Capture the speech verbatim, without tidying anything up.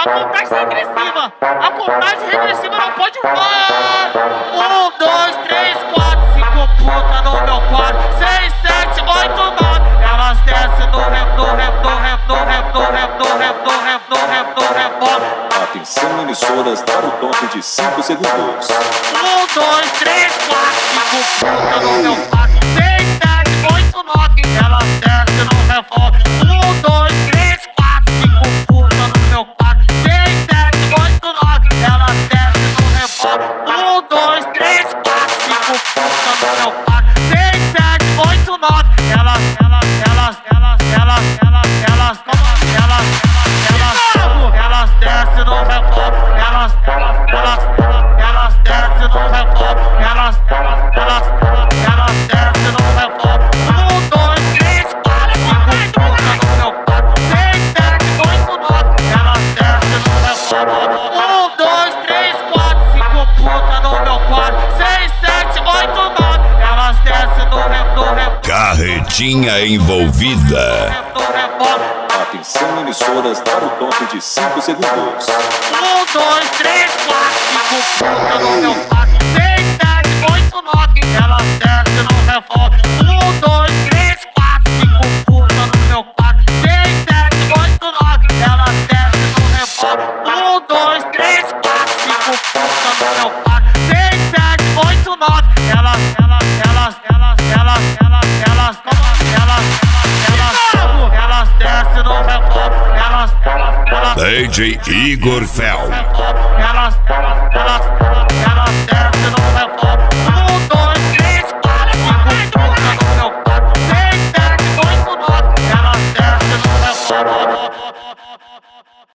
a contagem regressiva. A contagem regressiva não pode voar. Um, dois, três, quatro, cinco puta no meu quarto. Seis, sete, oito, nove. Elas descem no rap, no rap, no rap, no rap, no rap, no rap, no rap, no rap, no rap, no rap. Atenção, emissoras, para o toque de cinco segundos. Um, dois, três, quatro, cinco puta no meu quarto. Seis, sete, oito, nove. Elas descem no rap. Um, dois, três, quatro, cinco puta no meu quarto. Seis, sete, oito, nove. Elas descem no rap. Um, dois, três, quatro, cinco puta no meu quarto. Seis, sete, oito, nove. Elas, elas, elas, elas, elas, elas, elas, elas, elas, elas descem no rap. Elas, elas, elas, elas descem no rap. Elas, elas, elas, elas descem no rap. Um, dois, três, quatro, cinco puta no meu quarto. Seis, sete, oito, nove. Elas descem no rap. Um, dois, três, quatro, cinco puta no meu quarto. Seis, sete, oito, nove. Elas descem no rap, no rap. Carretinha envolvida. Atenção, emissoras, para o toque de cinco segundos. Um, dois, três, quatro, cinco puta no meu quarto. Seis, sete, oito, nove. Elas descem no rap. Um, dois, três, quatro, cinco puta no meu quarto. Seis, sete, oito, nove. Elas descem no rap. Um, dois, três, quatro, cinco puta no meu quarto. Seis, sete, oito, nove. Elas, elas, elas, elas, elas, elas, elas, elas, elas, elas descem no rap. Elas, elas, elas. D J Igor Fel. Elas, elas, elas, elas descem no rap. Um, dois, três, quatro, cinco puta no meu quarto. Seis, sete, oito, nove. Elas descem no rap.